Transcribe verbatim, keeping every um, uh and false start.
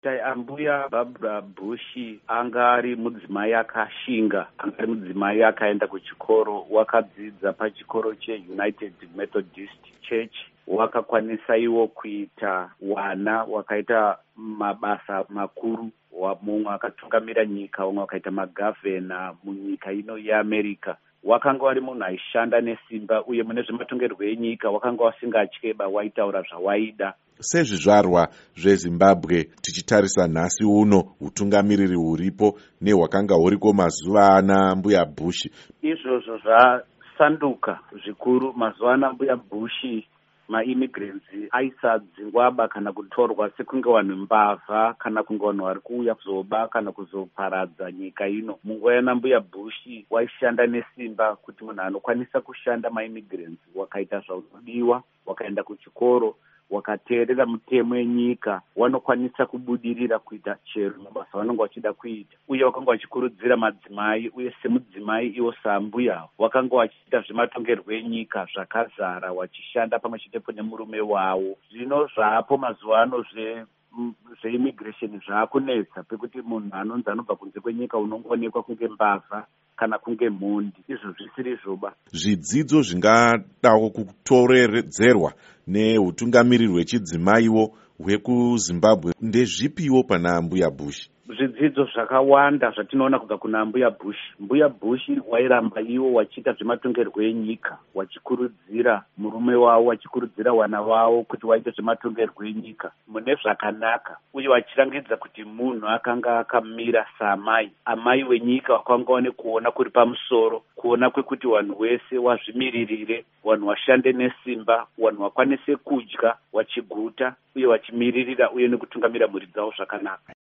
Ambuya Barbara Bush anga ari mudzimai akashinga, anga ari mudzimai akaenda kuchikoro, wakadzidza pachikoro cheUnited Methodist Church. Wakakwanisa iwo kuita wana, wakaita mabasa makuru. Mumwe akatungamira nyika, umwe wakaita magavhena munyika ino yeAmerica. Wakanga wari munhu aishanda nesimba, uye mune zvematongerwo enyika wakanga wasingatyeba, waitaura zvawaida. Sezvizvarwa zveZimbabwe tichitarisa nhasi uno, utungamiriri huripo nehwakanga huriko mazuva ana mbuya Bush, izvozvo zvasanduka zvikuru. Mazuva ana mbuya Bush maimmigrants aisadzingwaba kana kutorwa sekunge vanhu mbavha, kana kunge vanhu vari kuuya kuzoba kana kuzoparadza nyika ino. Munguva yana mbuya Bush waishanda nesimba kuti munhu anokwanisa kushanda maimmigrants wakaita zvaunodiwa, wakaenda kuchikoro, wakateerera mutemo yenyika, wanokwanisa kubudirira kuita chero mabasa vanonga vachida kuita. Uye wakanga vachikurudzira madzimai, uye semudzimai iwo saambuya wakanga vachiita zvematongerwo enyika zvakazara, wachishanda pamwe chete nemurume wavo. Zvino zvaapo mazuva ano zve zveimmigration zvaakunetsa, pekuti munhu anonzi anobva kunze kwenyika unongoonekwa kunge mbavha kana kunge mhondi. Izvo zvisiri zvoba. Zvidzidzo zvingadawo kutoredzerwa neutungamiriri hwechidzimaiwo hwekuZimbabwe ndezvipiwo pana mbuya Bush? Zvidzidzo zvakawanda zvatinoona kubva kuna mbuya Bush. Mbuya Bush wairamba iwo wachiita zvematongerwo enyika, wachikurudzira murume wavo, wachikurudzira wana wavo kuti waite zvematongerwo enyika mune zvakanaka, uye wachirangidza kuti munhu akanga akamira saamai, amai wenyika wakanga wane kuona kuri pamusoro, kuona kwekuti wanhu wese wazvimiririre, wanhu washande nesimba, wanhu wakwanise kudya, wachiguta, uye wachimiririra, uye nekutungamira mhuri dzavo zvakanaka.